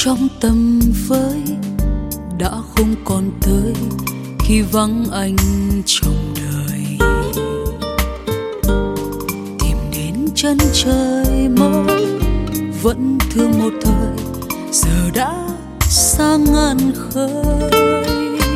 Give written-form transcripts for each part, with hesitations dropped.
trong tầm với đã không còn tới khi vắng anh trong đời. Tìm đến chân trời mới vẫn thương một thời, giờ đã xa ngàn khơi.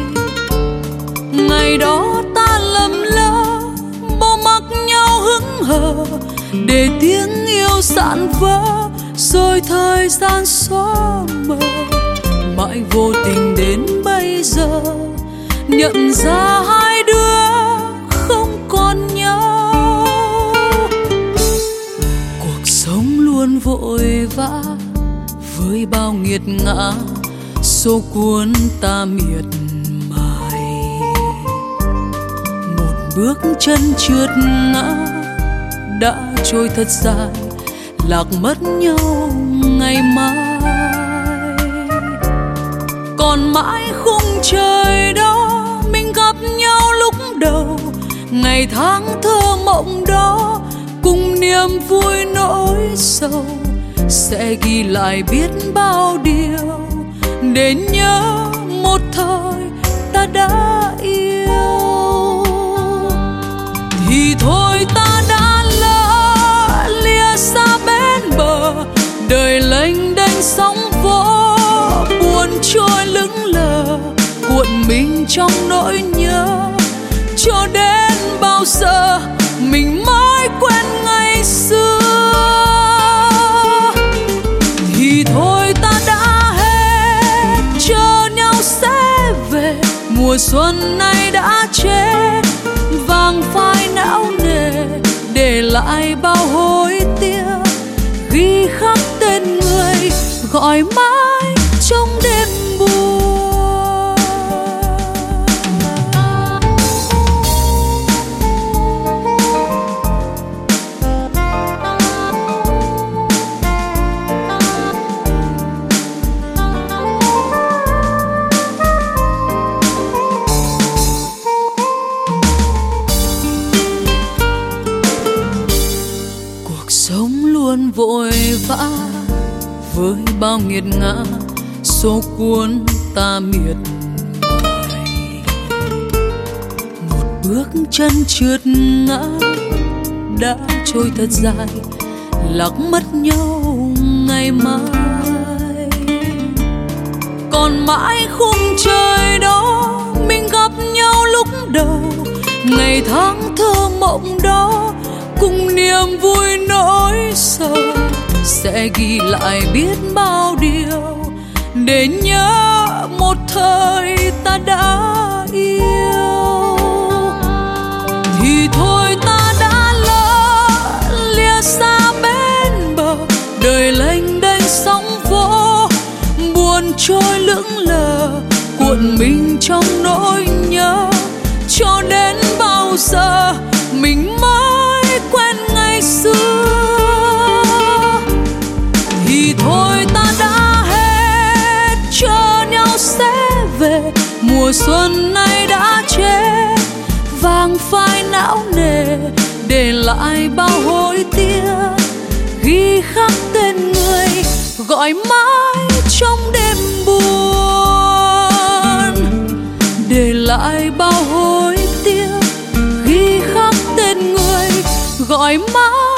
Ngày đó ta lầm lỡ bỏ mặc nhau hững hờ, để tiếng yêu dạn vỡ rồi thời gian xóa mờ. Mãi vô tình đến bây giờ nhận ra hai đứa không còn nhau. Cuộc sống luôn vội vã với bao nghiệt ngã, số cuốn ta miệt mài. Một bước chân trượt ngã đã trôi thật dài, lạc mất nhau ngày mai. Còn mãi khung trời đó mình gặp nhau lúc đầu, ngày tháng thơ mộng đó cùng niềm vui nỗi sầu, sẽ ghi lại biết bao điều để nhớ một thời ta đã yêu. Thì thôi ta đã lỡ lìa xa bên bờ, đời lênh đênh sóng vỗ buồn trôi lững lờ, cuộn mình trong nỗi nhớ. Cho đến bao giờ mình mới quên ngày xưa. Thì thôi ta đã hết, chờ nhau sẽ về. Mùa xuân này đã chết, vàng phai não nề, để lại bao hối tiếc, ghi khắc tên người gọi mãi trong đêm buồn. Cuộc sống luôn vội vã với bao nghiệt ngã, số cuốn ta miệt mài. Một bước chân trượt ngã đã trôi thật dài, lạc mất nhau ngày mai. Còn mãi khung trời đó mình gặp nhau lúc đầu, ngày tháng thơ mộng đó cùng niềm vui nỗi sầu, sẽ ghi lại biết bao điều để nhớ một thời ta đã yêu. Thì thôi ta đã lỡ lìa xa bên bờ, đời lênh đênh sóng vỗ buồn trôi lững lờ, cuộn mình trong nỗi nhớ. Cho đến bao giờ mình mới quên ngày xưa. Thì thôi ta đã hết, chờ nhau sẽ về. Mùa xuân này đã chết, vàng phai não nề, để lại bao hối tiếc, ghi khắc tên người gọi mãi trong đêm buồn. Để lại bao hối tiếc, ghi khắc tên người gọi mãi